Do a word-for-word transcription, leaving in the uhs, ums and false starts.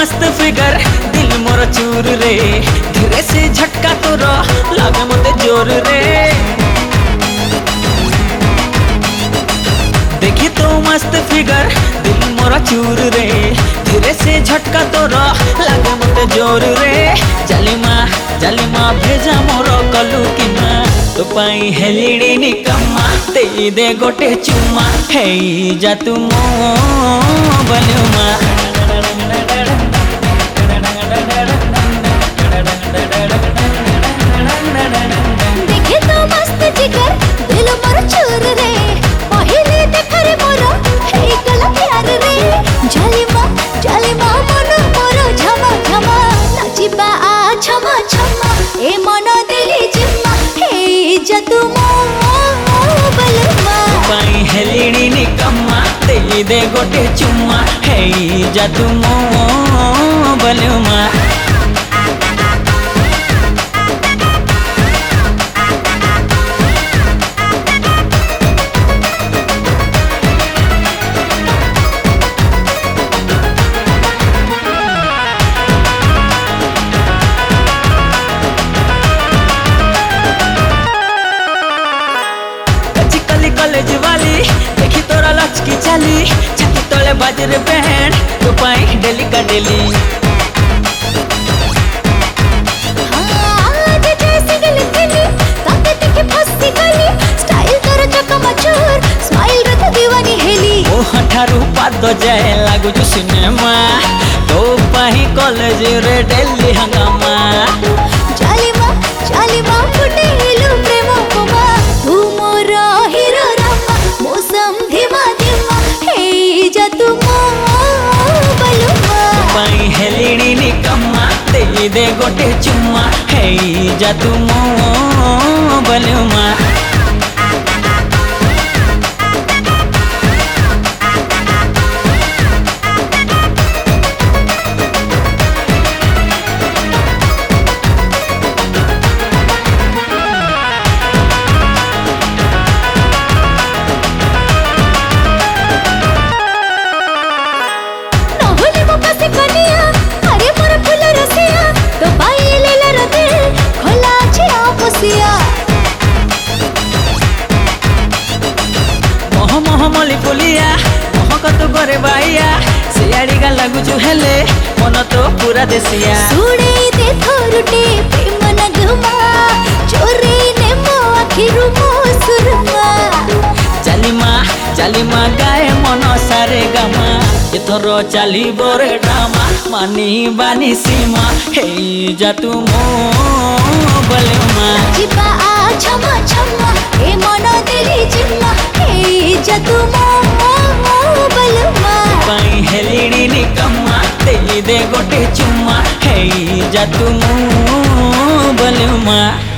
मस्त फिगर दिल मोर चूर रे धीरे से झटका तोर लागे मते जोर रे देखी तो मस्त फिगर दिल मोर चूर रे धीरे से झटका तोर लागे मते जोर रे जालिमा जालिमा भेजा मोर कलु किना तो पाई हेलिड़ी निकम्मा ते दे गोटे चुम्मा हेई जा तू मो बलुमा देखे तो मस्त जिगर दिल मोर चूर रे पहिले देखरे मोर हेई गला प्यार रे जालिमा जालिमा मन मोर झमा झमा नाचिबा आ झमा झमा ए मन देली जिम्मा हेई जा तू मो बलुमा पाई हेलिड़ी निकम्मा ते दे गोटे चुम्मा हेई जा तू मो बलुमा कॉलेज वाली देखी तोरा लचकी चाली छाती तले बाजरे बैंड तो पाई डेली का डेली आज जैसे गली गली ताके देखे फंसी गली स्टाइल तोर चकमचूर स्माइल रे तो दीवानी हेली ओ हठारू पाद जाए लागू जो सिनेमा तो पाई कॉलेज रे डेली हंगामा जालिमा जालिमा फुटेलु प्रेम कोमा तू मोर हीरो रामा मौसम धीमा धीमा हे जा तू मो बलुमा पाई हेलिड़ी निकम्मा ते दे गोटे चुम्मा हेई जा तू मो बलुमा मली पुलिया महक तो करे बाइया सियाड़ी गा लागुचु हेले मन तो पूरा देसिया सुड़े दे थोरुटे प्रेम नगमा चोरे ने मो आखिरु मो सुरमा जालिमा जालिमा गाए मन सारे गामा एथरो चाली बोरे ड्रामा मानी बानी सीमा हेई जा तू मो बलुमा जिबा आ छमा छमा ए मन देली जिम्मा हेई जा तू मो बलुमा पाई हेलिड़ी निकम्मा ते दे गोटे चुम्मा हेई जा तू मो बलुमा।